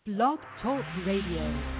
Blog Talk Radio.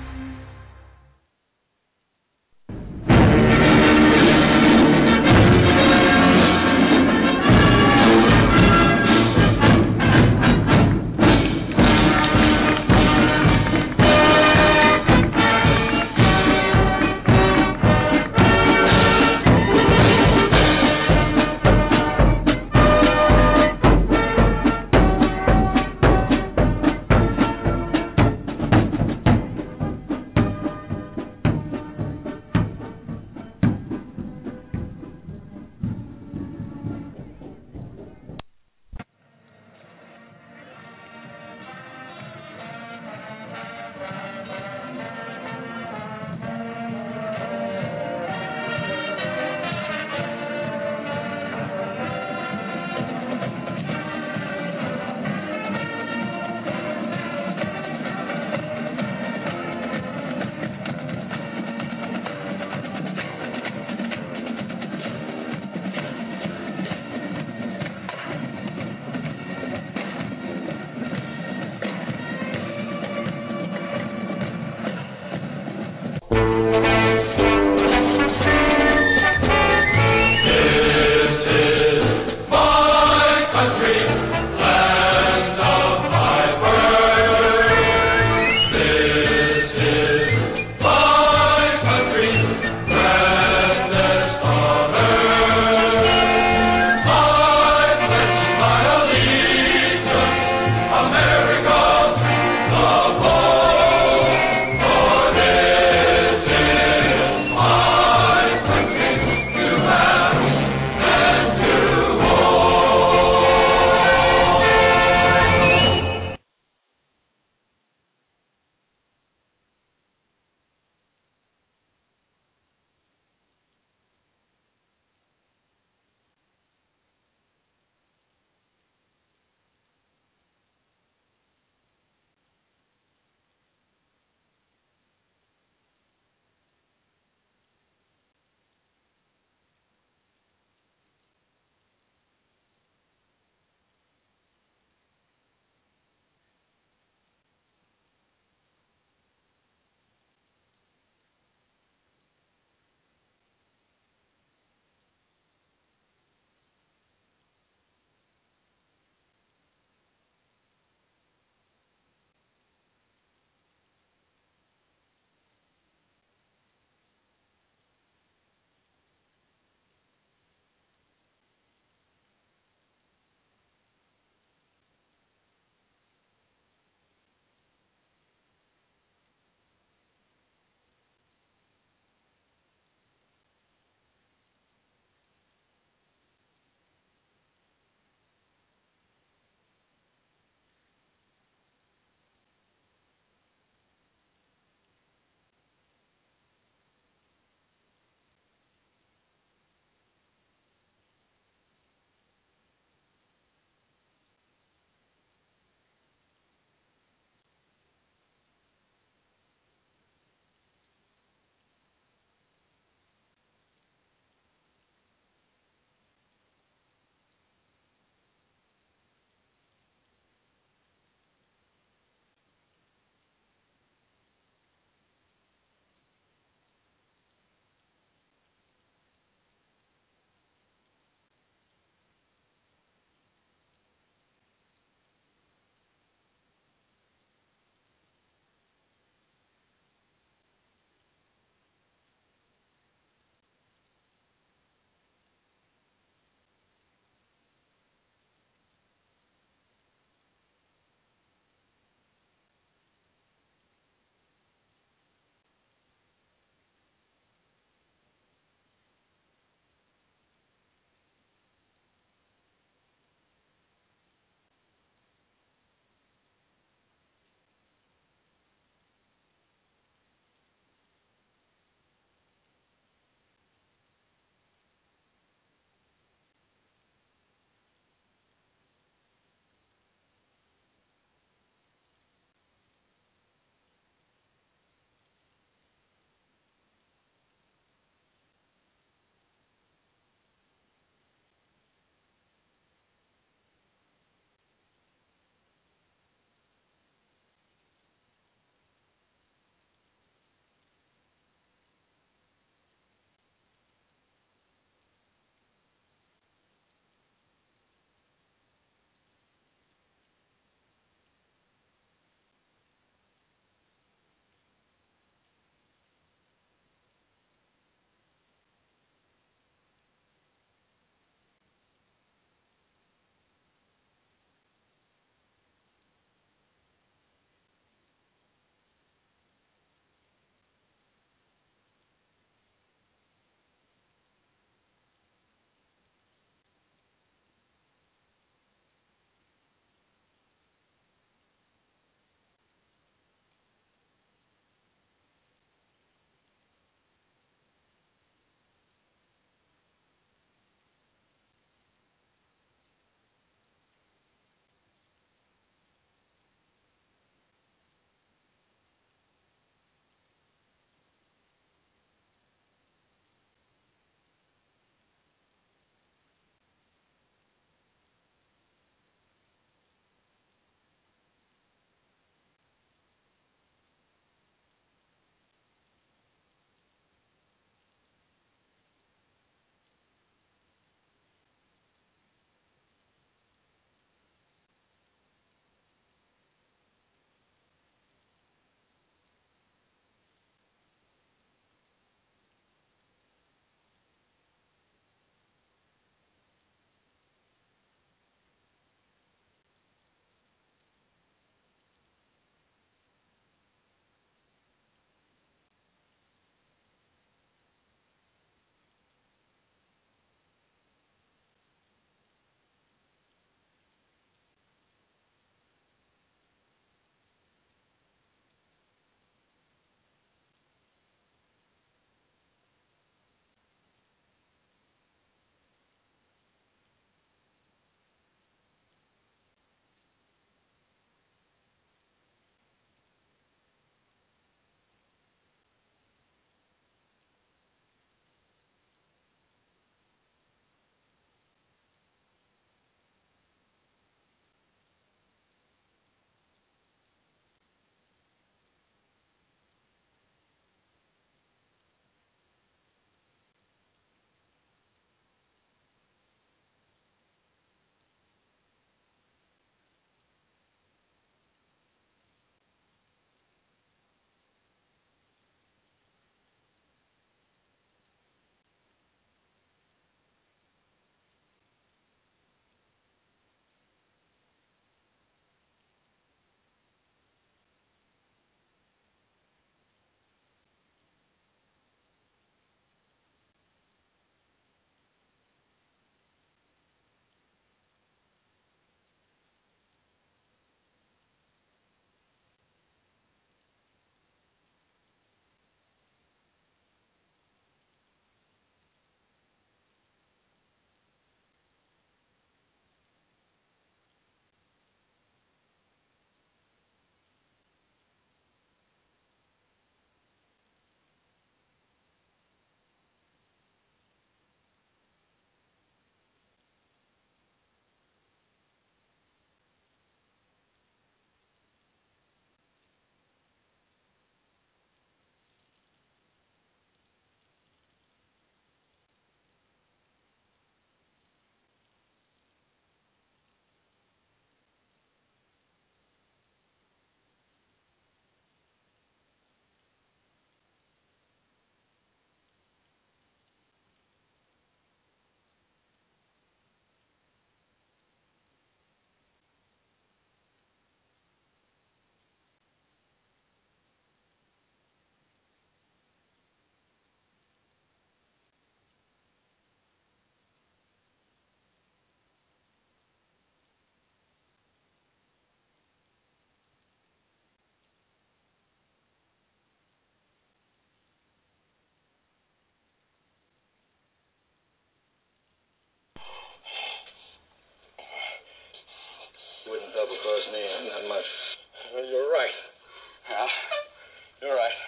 double-crossed me. Not much. Well, you're right. Al, you're right.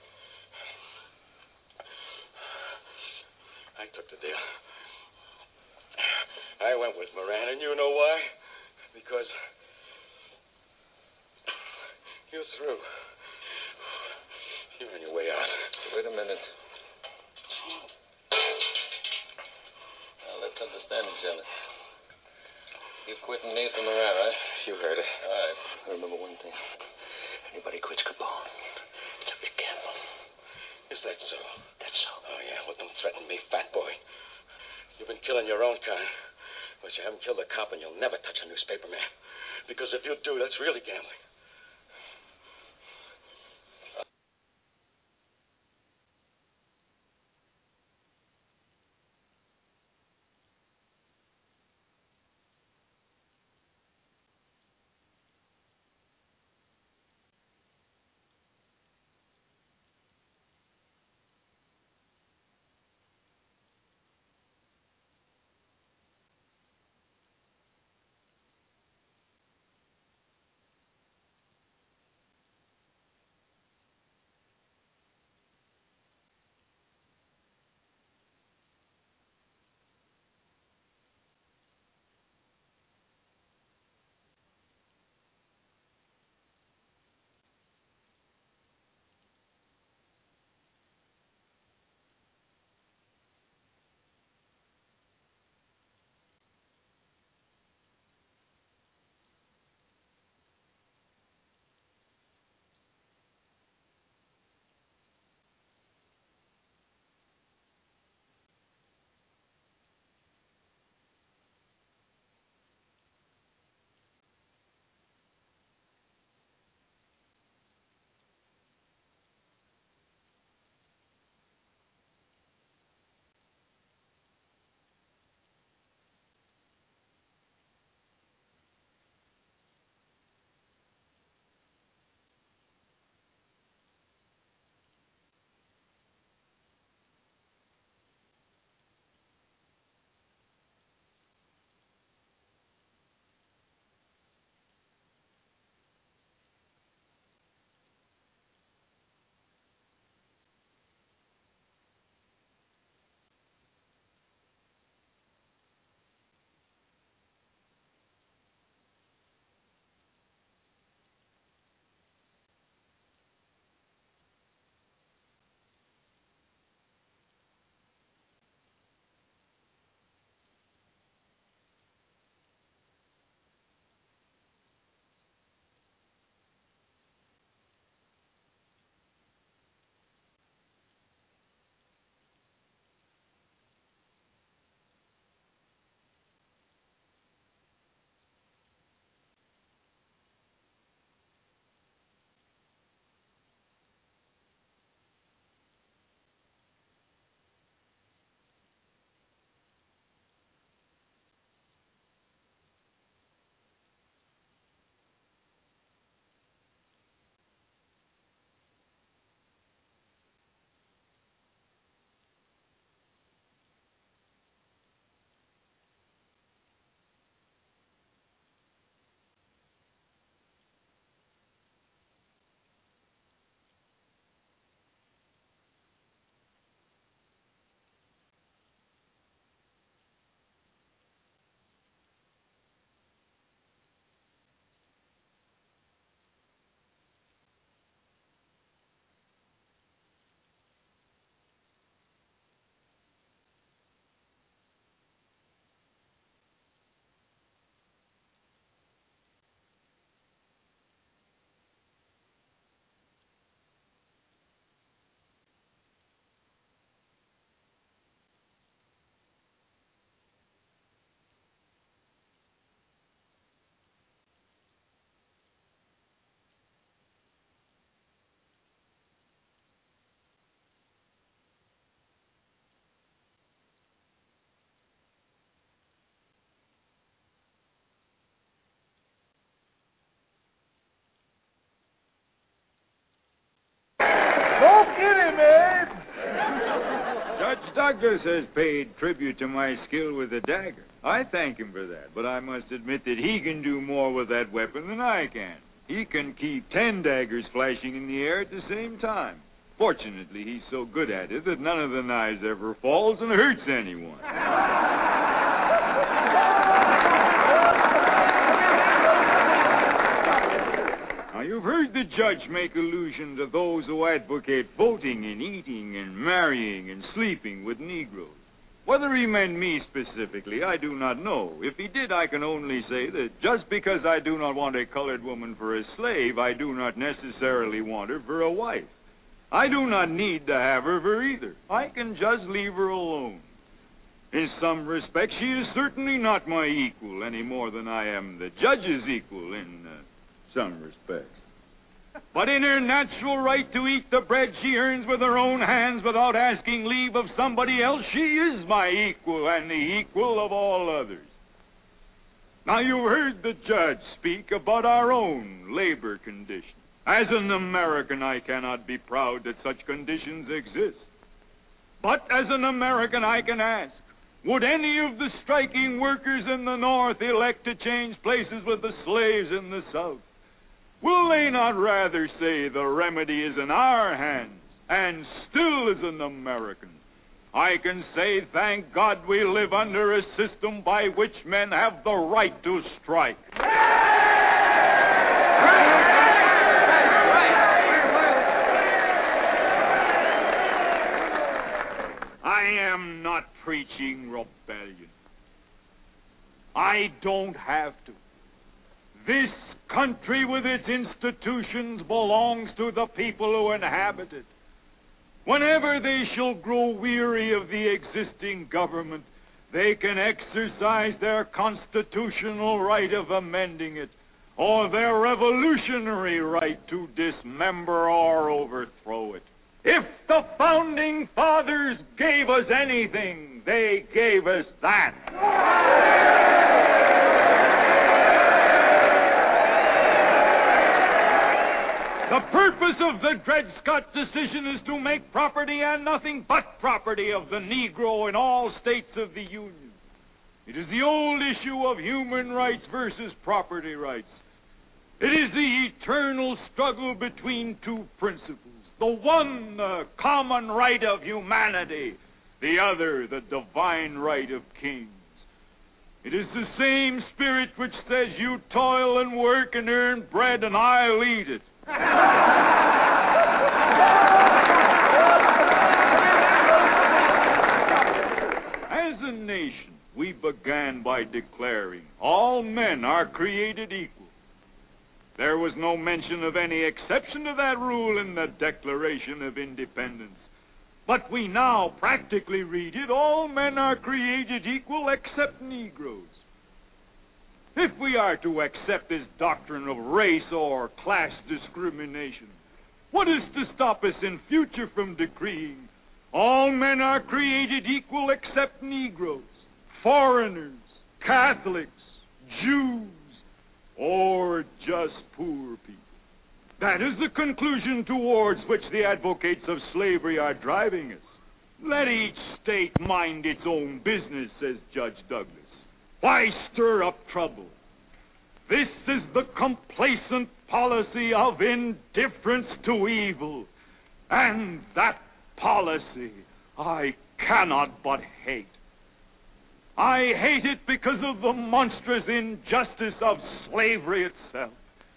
I took the deal. I went with Moran, and you know why? Because you're through. You're on your way out. Wait a minute. Now, let's understand each other. You're quitting me for Moran, right? You heard it. All right. Remember one thing. Anybody quits Capone, it's a big gamble. Is that so? That's so. Oh, yeah. Well, don't threaten me, fat boy. You've been killing your own kind. But you haven't killed a cop, and you'll never touch a newspaper man. Because if you do, that's really gambling. Judge Douglas has paid tribute to my skill with the dagger. I thank him for that, but I must admit that he can do more with that weapon than I can. He can keep 10 daggers flashing in the air at the same time. Fortunately, he's so good at it that none of the knives ever falls and hurts anyone. Now, you've heard the judge make allusion to those who advocate voting and eating and marrying and sleeping with Negroes. Whether he meant me specifically, I do not know. If he did, I can only say that just because I do not want a colored woman for a slave, I do not necessarily want her for a wife. I do not need to have her for either. I can just leave her alone. In some respects, she is certainly not my equal any more than I am the judge's equal in some respects. But in her natural right to eat the bread she earns with her own hands without asking leave of somebody else, she is my equal and the equal of all others. Now, you've heard the judge speak about our own labor conditions. As an American, I cannot be proud that such conditions exist. But as an American, I can ask, would any of the striking workers in the North elect to change places with the slaves in the South? Will they not rather say the remedy is in our hands, and still as an American, I can say, thank God we live under a system by which men have the right to strike. I am not preaching rebellion. I don't have to. This country with its institutions belongs to the people who inhabit it. Whenever they shall grow weary of the existing government, they can exercise their constitutional right of amending it, or their revolutionary right to dismember or overthrow it. If the Founding Fathers gave us anything, they gave us that. The purpose of the Dred Scott decision is to make property and nothing but property of the Negro in all states of the Union. It is the old issue of human rights versus property rights. It is the eternal struggle between two principles. The one, the common right of humanity. The other, the divine right of kings. It is the same spirit which says, you toil and work and earn bread and I'll eat it. As a nation, we began by declaring all men are created equal. There was no mention of any exception to that rule in the Declaration of Independence. But we now practically read it, all men are created equal except Negroes. If we are to accept this doctrine of race or class discrimination, what is to stop us in future from decreeing all men are created equal except Negroes, foreigners, Catholics, Jews, or just poor people? That is the conclusion towards which the advocates of slavery are driving us. Let each state mind its own business, says Judge Douglas. Why stir up trouble? This is the complacent policy of indifference to evil. And that policy I cannot but hate. I hate it because of the monstrous injustice of slavery itself.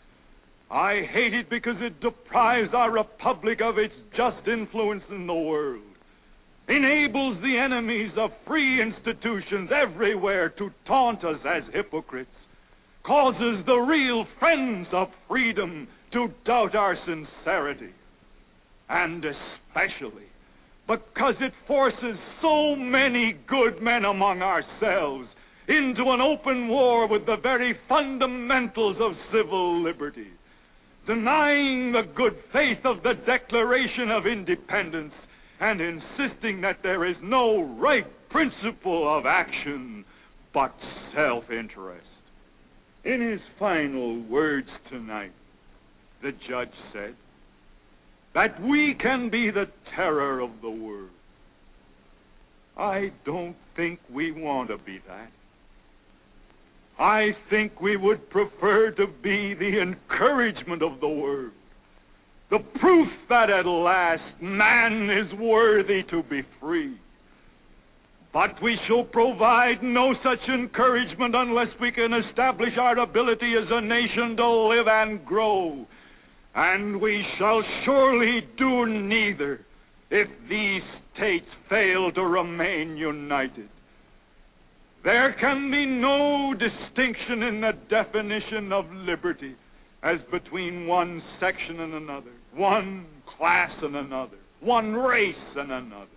I hate it because it deprives our republic of its just influence in the world, enables the enemies of free institutions everywhere to taunt us as hypocrites, causes the real friends of freedom to doubt our sincerity, and especially because it forces so many good men among ourselves into an open war with the very fundamentals of civil liberty, denying the good faith of the Declaration of Independence and insisting that there is no right principle of action but self-interest. In his final words tonight, the judge said that we can be the terror of the world. I don't think we want to be that. I think we would prefer to be the encouragement of the world, the proof that at last man is worthy to be free. But we shall provide no such encouragement unless we can establish our ability as a nation to live and grow. And we shall surely do neither if these states fail to remain united. There can be no distinction in the definition of liberty as between one section and another, one class and another, one race and another.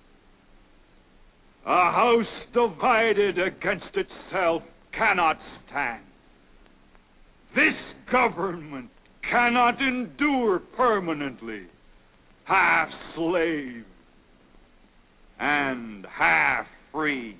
A house divided against itself cannot stand. This government cannot endure permanently, half slave and half free.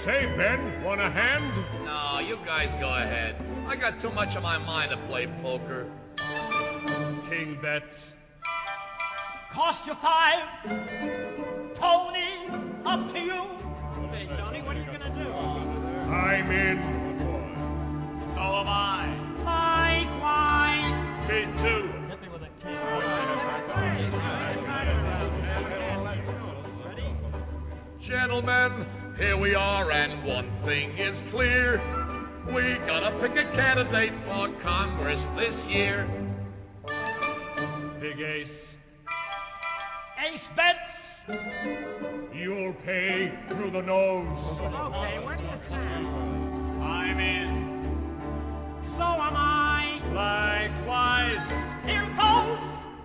say, Ben? Want a hand? No, you guys go ahead. I got too much on my mind to play poker. King bets. Cost you 5. Tony, up to you. Hey, Tony, what are you going to do? I'm in. So am I. Likewise. Me too. Hit me with a king. Gentlemen, here we are, and one thing is clear. We gotta pick a candidate for Congress this year. Big Ace. Ace bets. You'll pay through the nose. Okay, where do you stand? I'm in. So am I. Likewise. Here goes.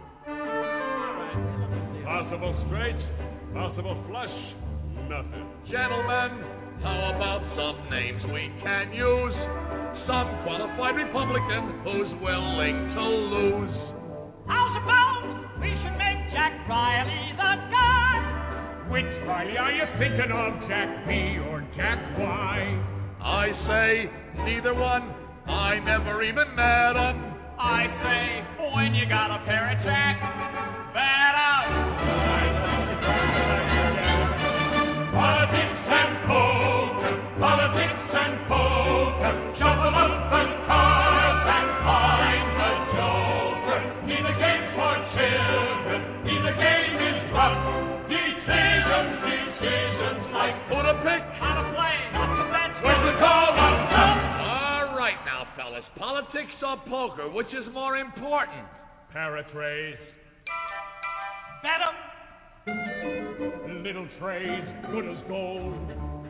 Possible straight, possible flush, nothing. Gentlemen, how about some names we can use? Some qualified Republican who's willing to lose. How's about we should make Jack Riley the guy? Which Riley are you thinking of, Jack B or Jack Y? I say neither one. I never even met 'em. I say when you got a pair of Jack, bet out. Politics and poker, politics and poker, shuffle up the cards and find the joker. Neither game for children, neither game is rough. Decisions like Who to pick? How to play, not to bet. when to call what's up. All right now, fellas. Politics or poker, which is more important? Paratrays, Bet 'em. little trade, good as gold.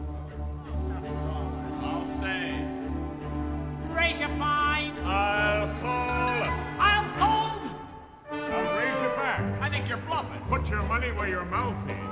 I'll say. Raise your fine. I'll call. I'll hold. I'll raise you back. I think you're bluffing. Put your money where your mouth is.